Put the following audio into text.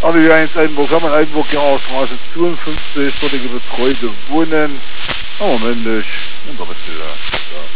Also hier 1 Eidenburg, haben wir Eidenburg, ja, Straße 52, dortige betreute Wohnen. Oh, Mensch, in der Mitte, ja.